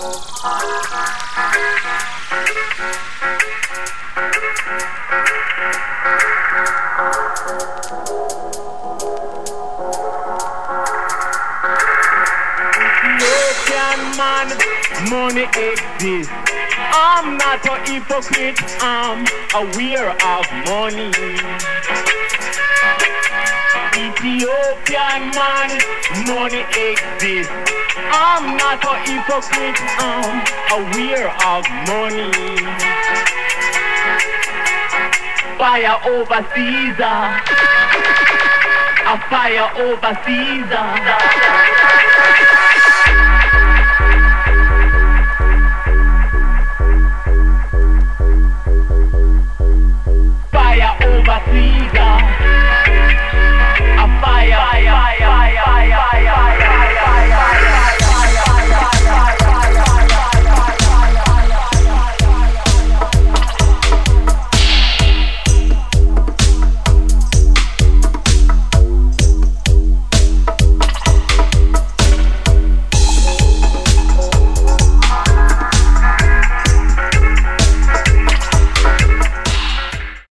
Ethiopian man, money exists. I'm not a hypocrite, I'm aware of money. Ethiopian man, money exists. I'm not a hypocrite, I'm aware of money. Fire over Caesar, a fire over Caesar.